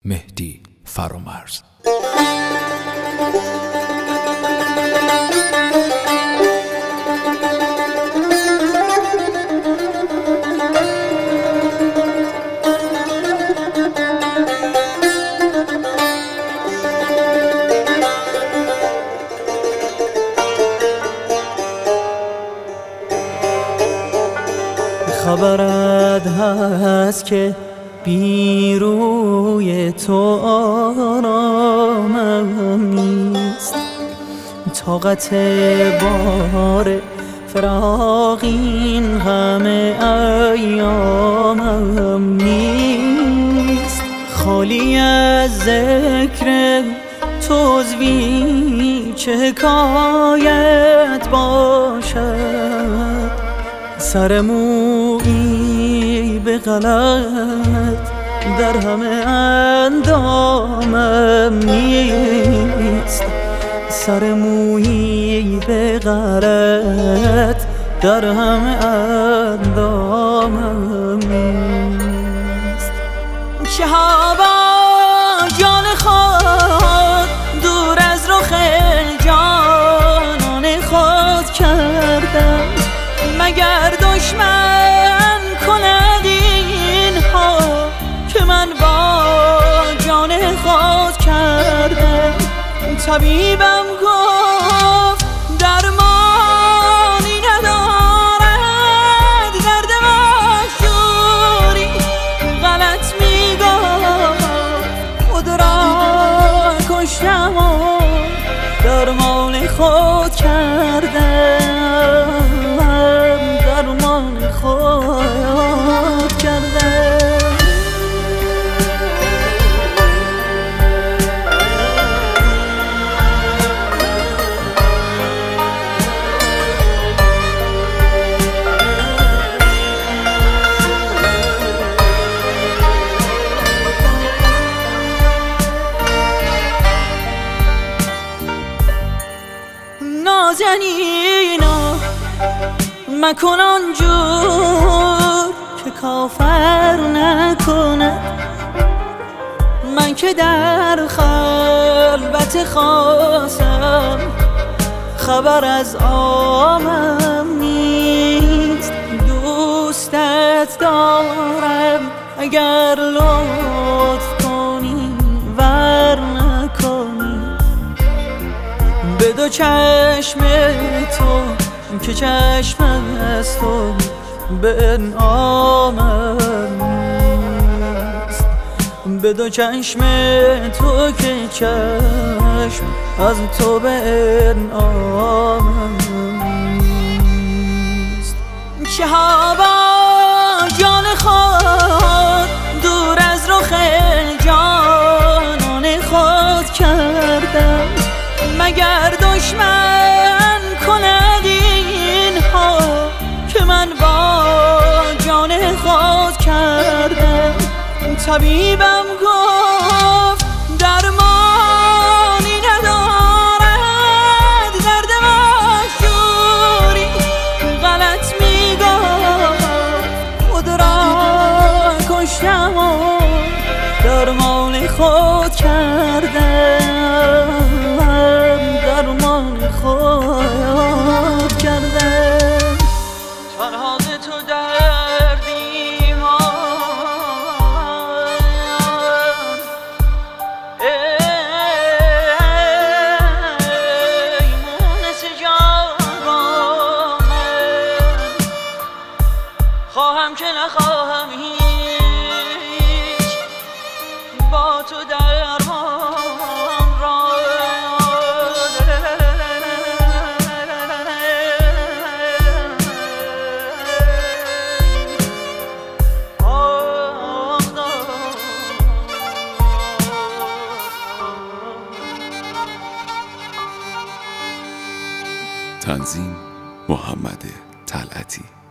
مهدی فرامرز. خبرت هست که بی روی تو آرامم نیست، طاقت بار فراق این همه ایامم نیست. خالی از ذکر تو عضوی چه حکایت باشد، سر مویی به غلط در همه اندامم نیست، سر مویی به غلط در همه اندامم نیست. چه هوا جان خود دور از رخ جانان خود کردم، مگر دشمن کند اینها که من با جان خود کردم. طبیبم گفت درمانی ندارد، درد مشهوری غلط میگفت، خود را کشتم و درمان خود کردم، درمان خود کردم. نازنینا مکن آنجور که کافر نکند، من که در خلوت خاصم خبر از عامم نیست. دوستت دارم اگر لطف کنی ور نکنی، به دو چشم تو که چشم از تو به انعامم نیست، به دو چشم تو که چشم از تو به انعامم نیست. چه هوا جان خود دور از رخ جانان خود کردم، مگر دشمن کند اینها که من با جان خود کردم. طبیبم گفت درمانی ندارد، درد مشهوری غلط میگفت، خود را کشتم و درمان خود کردم، درمان خود کردم. تنها تو دردی ای مونس جان با من، خواهم که نخواهم هیچ با تو درمان را. تنظیم محمد طلعتی.